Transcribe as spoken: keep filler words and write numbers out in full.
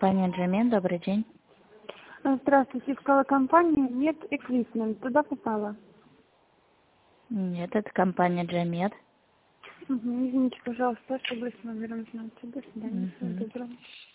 компания Джемин, добрый день. Здравствуйте, искала компанию Мед Equipment. Туда попала? Нет, это компания Джемед. Угу, извините, пожалуйста, чтобы с номером знать. До свидания. Всего Угу. доброго.